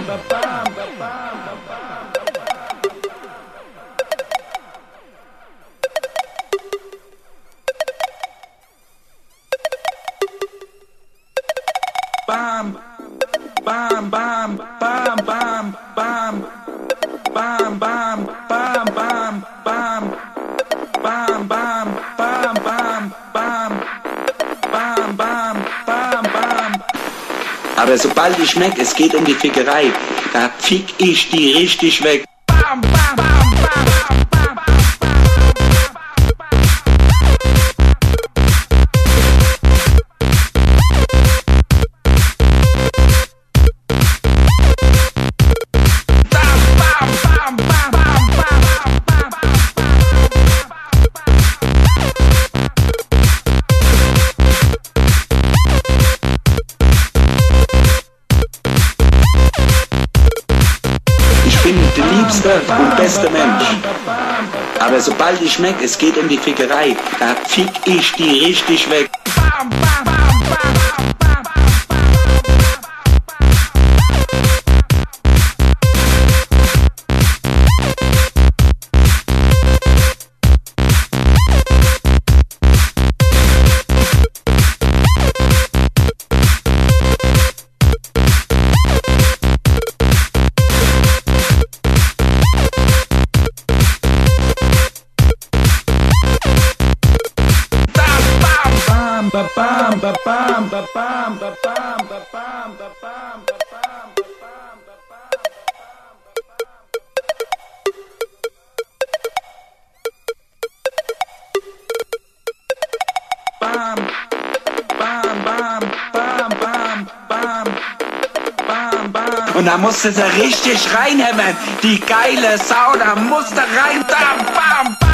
Bam, bam, bam, bam, bam, bam, bam, bam, bam, bam, bam, bam, bam, bam, bam, bam, bam, bam, bam, bam. Aber sobald ich merk, es geht um die Fickerei, da fick ich die richtig weg. Bam, bam, bam, bam, bam, bam. Der liebste und beste Mensch. Aber sobald ich merk, es geht um die Fickerei, da fick ich die richtig weg. Bam, bam, bam, bam, bam, bam, bam, bam, bam, bam, und da musst du sie richtig reinhämmern, die geile Sau, da musst du rein, bam, bam, bam.